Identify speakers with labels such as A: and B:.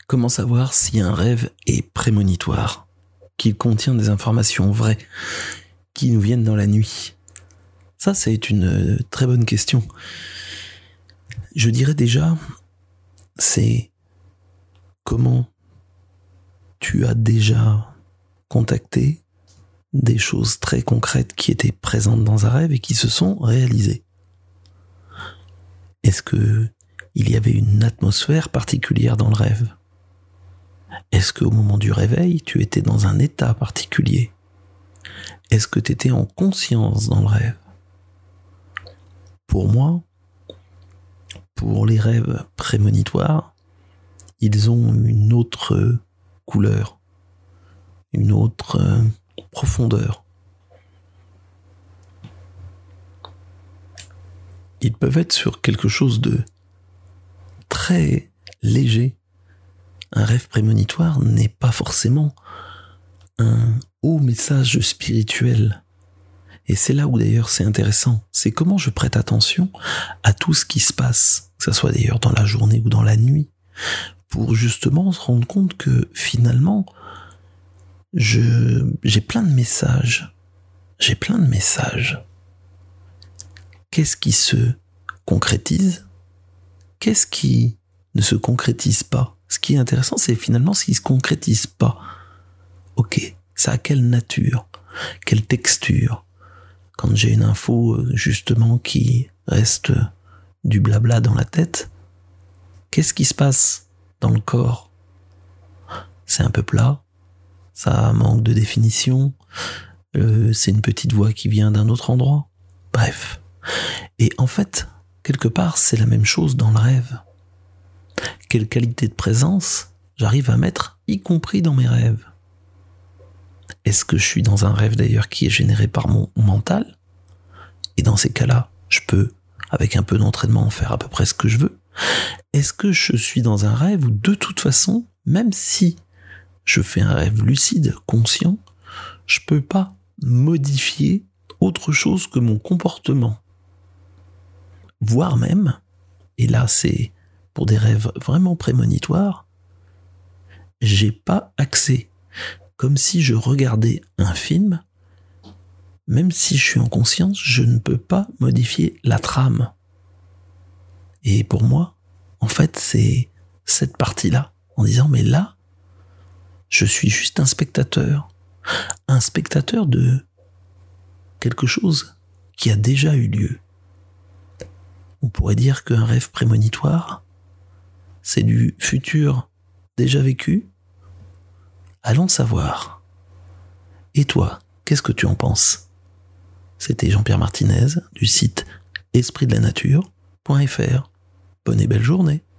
A: Comment savoir si un rêve est prémonitoire, qu'il contient des informations vraies, qui nous viennent dans la nuit? Ça, c'est une très bonne question. Je dirais déjà, c'est comment tu as déjà contacté des choses très concrètes qui étaient présentes dans un rêve et qui se sont réalisées. Est-ce que il y avait une atmosphère particulière dans le rêve? Est-ce qu'au moment du réveil, tu étais dans un état particulier? Est-ce que tu étais en conscience dans le rêve? Pour moi, pour les rêves prémonitoires, ils ont une autre couleur, une autre profondeur. Ils peuvent être sur quelque chose de très léger. Un rêve prémonitoire n'est pas forcément un haut message spirituel. Et c'est là où d'ailleurs c'est intéressant. C'est comment je prête attention à tout ce qui se passe, que ce soit d'ailleurs dans la journée ou dans la nuit, pour justement se rendre compte que finalement, j'ai plein de messages. J'ai plein de messages. Qu'est-ce qui se concrétise? Qu'est-ce qui ne se concrétise pas? Ce qui est intéressant, c'est finalement ce qui ne se concrétise pas. Ok, ça a quelle nature? Quelle texture? Quand j'ai une info, justement, qui reste du blabla dans la tête, qu'est-ce qui se passe dans le corps? C'est un peu plat, ça manque de définition, c'est une petite voix qui vient d'un autre endroit. Bref. Et en fait, quelque part, c'est la même chose dans le rêve. Quelle qualité de présence j'arrive à mettre, y compris dans mes rêves? Est-ce que je suis dans un rêve d'ailleurs qui est généré par mon mental? Et dans ces cas-là, je peux, avec un peu d'entraînement, en faire à peu près ce que je veux. Est-ce que je suis dans un rêve où, de toute façon, même si je fais un rêve lucide, conscient, je peux pas modifier autre chose que mon comportement? Voire même, et là c'est pour des rêves vraiment prémonitoires, j'ai pas accès. Comme si je regardais un film, même si je suis en conscience, je ne peux pas modifier la trame. Et pour moi, en fait, c'est cette partie-là, en disant, mais là, je suis juste un spectateur de quelque chose qui a déjà eu lieu. On pourrait dire qu'un rêve prémonitoire, c'est du futur déjà vécu. Allons savoir. Et toi, qu'est-ce que tu en penses? C'était Jean-Pierre Martinez du site espritdelanature.fr. Bonne et belle journée.